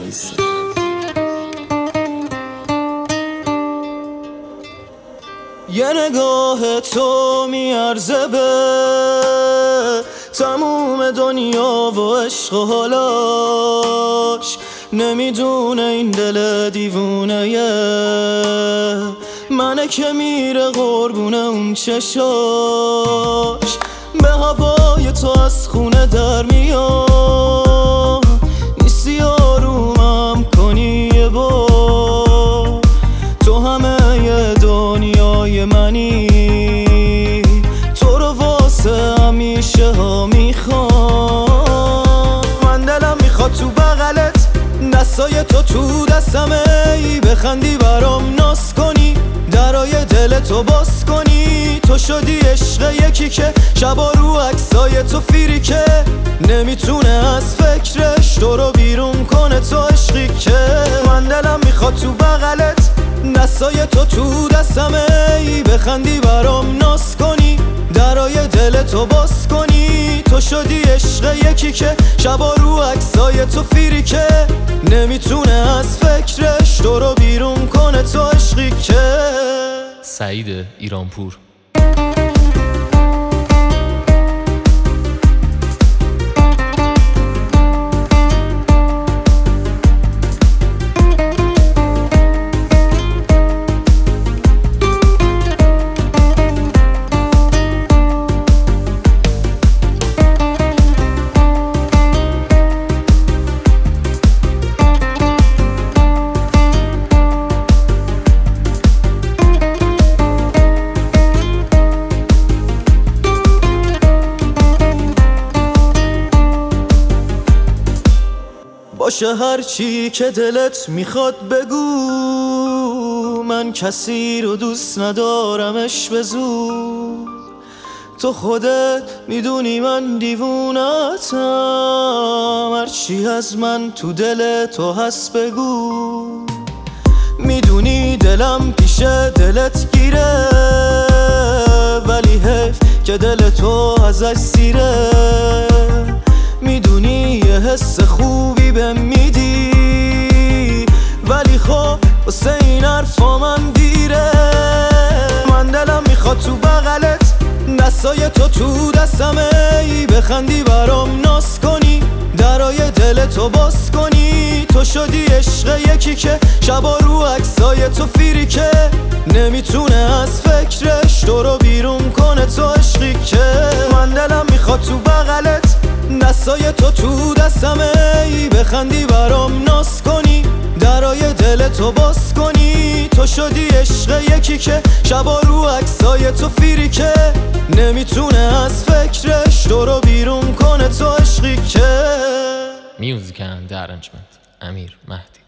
یه نگاه تو میارزه به تموم دنیا و عشق و حالاش. نمیدونه این دل دیوونه منه که میره قربون اون چشاش. به هوای تو از خونه در میاد، نیستی آرومم کنی یه بار. تو همه ی دنیای منی، تو رو واسه همیشه ها میخوام. من دلم میخواد تو بغلت، دستای تو دستمه، بخندی برام ناز کنی، درای دل تو باز کنی. تو شدی عشق یکی که شبا رو عکسای تو فیریکه، نمیتونه از فکرش تو رو بیرون کنه. تو عشقی که من دلم میخواد تو بغلت، دستای تو دستمه، بخندی برام ناز کنی، درای دل تو باز کنی. تو شدی عشق یکی که شبا رو عکسای تو فیریکه، نمیتونه از فکرش تو رو بیرون کنه. تو عشقی که سعید ایرانپور. باشه هرچی که دلت میخواد بگو، من کسی رو دوست ندارمش به زور. تو خودت میدونی من دیوونتم، هرچی از من تو دل تو هست بگو. میدونی دلم پیش دلت گیره، ولی حیف که دل تو ازش سیره. میدونی یه حس خوبی بهم میدی، ولی خب واسه این حرفا من دیره. من دلم میخواد تو بغلت، دستای تو دستمه، بخندی برام ناز کنی، درای دل تو باز کنی. تو شدی عشق یکی که شبا رو عکسای تو فیریکه، نمیتونه از فکرش تو رو بیرون کنه. تو عشقی که من دلم میخواد تو بغلت، دستای تو دستمه، بخندی برام ناز کنی، درای دل تو باز کنی. تو شدی عشق یکی که شبا رو عکسای تو فیریکه، نمیتونه از فکرش تو رو بیرون کنه. تو عشقی که میوزیک اند ارنجمنت امیر مهدی.